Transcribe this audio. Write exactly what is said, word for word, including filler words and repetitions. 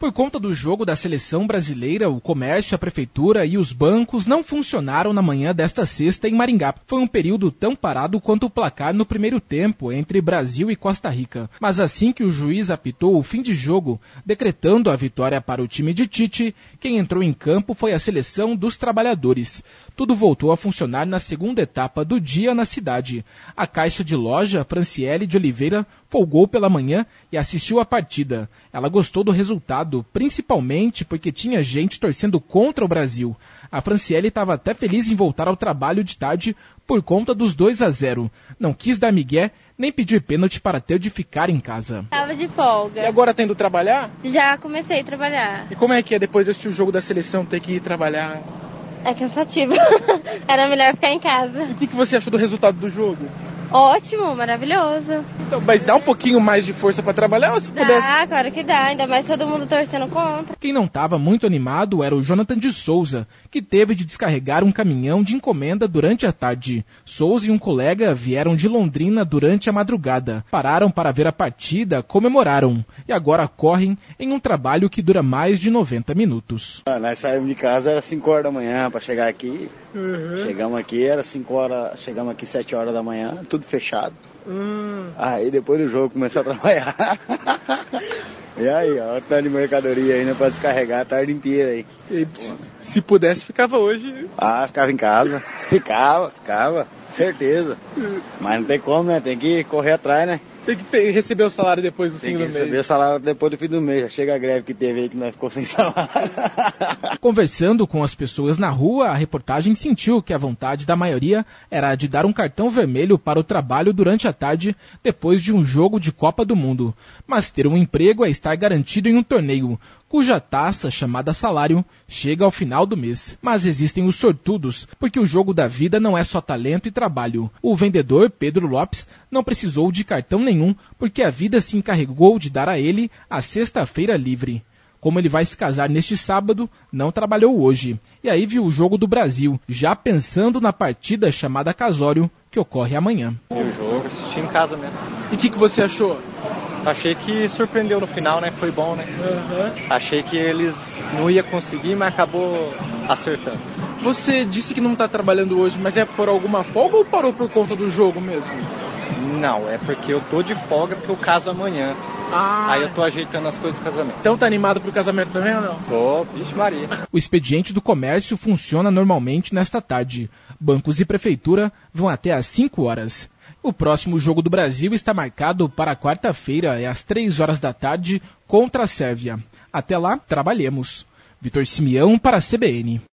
Por conta do jogo da seleção brasileira, o comércio, a prefeitura e os bancos não funcionaram na manhã desta sexta em Maringá. Foi um período tão parado quanto o placar no primeiro tempo entre Brasil e Costa Rica. Mas assim que o juiz apitou o fim de jogo, decretando a vitória para o time de Tite, quem entrou em campo foi a seleção dos trabalhadores. Tudo voltou a funcionar na segunda etapa do dia na cidade. A caixa de loja Franciele de Oliveira folgou pela manhã e assistiu à partida. Ela gostou do resultado, principalmente porque tinha gente torcendo contra o Brasil. A Franciele estava até feliz em voltar ao trabalho de tarde por conta dos dois a zero. Não quis dar migué, nem pedir pênalti para ter de ficar em casa. Tava de folga. E agora tendo trabalhar? Já comecei a trabalhar. E como é que é depois de assistir o jogo da seleção ter que ir trabalhar? É cansativo. Era melhor ficar em casa. E o que, que você achou do resultado do jogo? Ótimo, maravilhoso. Então, mas dá um pouquinho mais de força para trabalhar ou se dá, pudesse? Ah, claro que dá, ainda mais todo mundo torcendo contra. Quem não estava muito animado era o Jonathan de Souza, que teve de descarregar um caminhão de encomenda durante a tarde. Souza e um colega vieram de Londrina durante a madrugada. Pararam para ver a partida, comemoraram e agora correm em um trabalho que dura mais de noventa minutos. Ah, nós saímos de casa, era cinco horas da manhã para chegar aqui. Uhum. Chegamos aqui, era cinco horas, chegamos aqui sete horas da manhã, tudo fechado. Hum. Aí depois do jogo começou a trabalhar. E aí, ó, tanto de mercadoria ainda pra descarregar a tarde inteira aí. E, se, se pudesse, ficava hoje. Ah, ficava em casa. Ficava, ficava, certeza. Mas não tem como, né? Tem que correr atrás, né? Tem que receber o salário depois do tem fim do mês. Tem que receber o salário depois do fim do mês. Já chega a greve que teve aí que nós ficou sem salário. Conversando com as pessoas na rua, a reportagem sentiu que a vontade da maioria era de dar um cartão vermelho para o trabalho durante a tarde depois de um jogo de Copa do Mundo. Mas ter um emprego é estar garantido em um torneio, cuja taxa, chamada salário, chega ao final do mês. Mas existem os sortudos, porque o jogo da vida não é só talento e trabalho. O vendedor, Pedro Lopes, não precisou de cartão nenhum, porque a vida se encarregou de dar a ele a sexta-feira livre. Como ele vai se casar neste sábado, não trabalhou hoje. E aí viu o jogo do Brasil, já pensando na partida chamada Casório, que ocorre amanhã. Vi o jogo, assisti em casa mesmo. E o que, que você achou? Achei que surpreendeu no final, né? Foi bom, né? Uhum. Achei que eles não iam conseguir, mas acabou acertando. Você disse que não está trabalhando hoje, mas é por alguma folga ou parou por conta do jogo mesmo? Não, é porque eu tô de folga porque eu caso amanhã. Ah. Aí eu tô ajeitando as coisas do casamento. Então tá animado pro casamento também ou não? Tô, vixe Maria. O expediente do comércio funciona normalmente nesta tarde. Bancos e prefeitura vão até às cinco horas. O próximo jogo do Brasil está marcado para quarta-feira, é às três horas da tarde, contra a Sérvia. Até lá, trabalhemos. Vitor Simeão para a C B N.